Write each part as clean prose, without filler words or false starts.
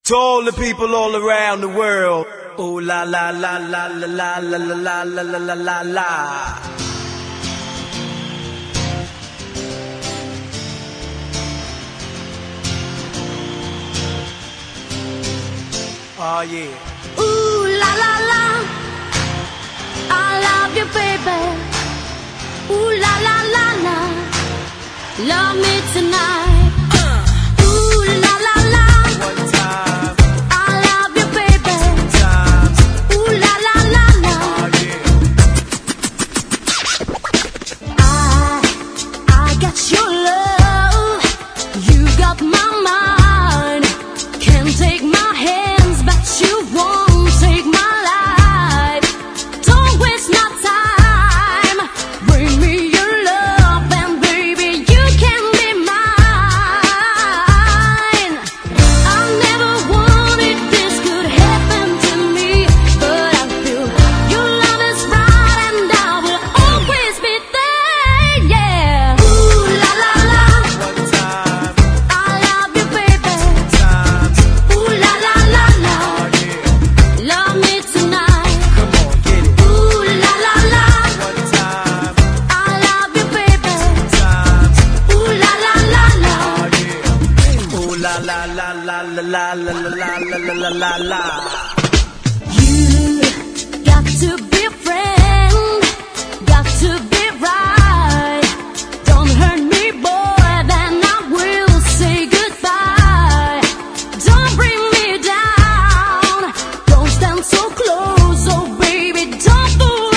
To all the people all around the world. Ooh la la la la la la la la la la la la la. Oh yeah. Ooh la la la, I love you, baby. Ooh la la la la, love me tonight. Ooh la la la, One time, I love you, baby. two times. Ooh la la la la, Oh yeah. I got your love, you got my mind. Can't take my hands, but you won't take my life. Don't waste my time. Bring me your love, and baby, you can be mine. I never wanted this could happen to me, but I feel your love is right, and I will always be there. Yeah. Ooh la la la, One time, I love you, baby. times. Ooh la la la la, Oh yeah. love me tonight. Come on, get it. Ooh la la la, One time, I love you, baby. times. Ooh la la la la, Oh yeah. Ooh la la la la la la la la la la la la. you got to be a friend, got to be right. Don't hurt me, boy, then I will say goodbye. Don't bring me down, don't stand so close, oh baby, don't fool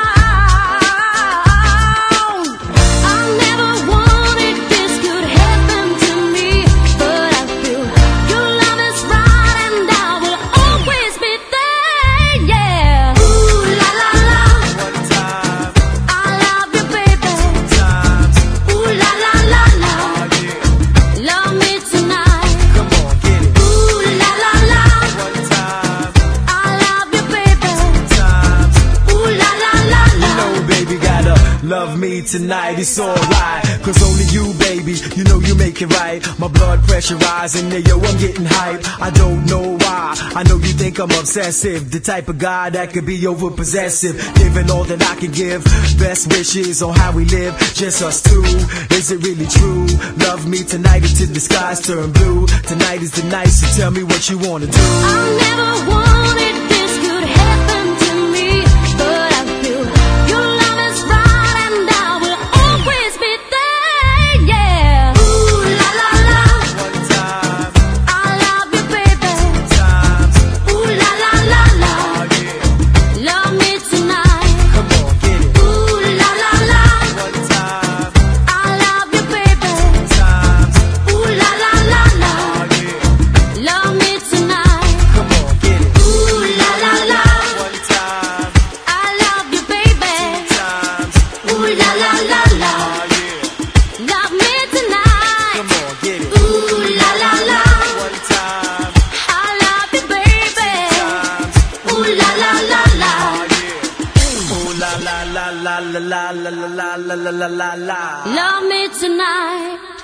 around. I never wanted this could happen to me, but I feel your love is right, and I will always be there. Yeah. Ooh la la la, One time, I love you, baby. times. Ooh la la la la, Oh yeah. love me tonight. Come on, get it. Ooh la la la, One time, I love you, baby. times. Ooh la la la You la. know, baby, gotta love me tonight. It's alright, cause only you, baby, you know you make it right. My blood pressure rising, yeah, yo, I'm getting hype. I don't know why, I know you think I'm obsessive, the type of guy that could be over possessive, giving all that I can give. Best wishes on how we live, just us two. Is it really true? Love me tonight until the skies turn blue. Tonight is the night, so tell me what you wanna do. I never wanted this could happen to me, but I feel your love is right, and I will always be there. Yeah. Ooh la la la, One time, I love you, baby. times. Ooh la la la la, Oh yeah. love me tonight. Come on, get it. Ooh la la la, One time, I love you, baby. times. Ooh la la la la, Oh yeah. love me tonight. Come on, get it. Ooh la la la, One time, I love you, baby. times. Ooh la la la la, Oh yeah. love me tonight. Come on, get it. Ooh la la la, One time, I love you, baby. times. Ooh la la la la, Oh yeah. Ooh la la la la la la la la la la la la la. love me tonight.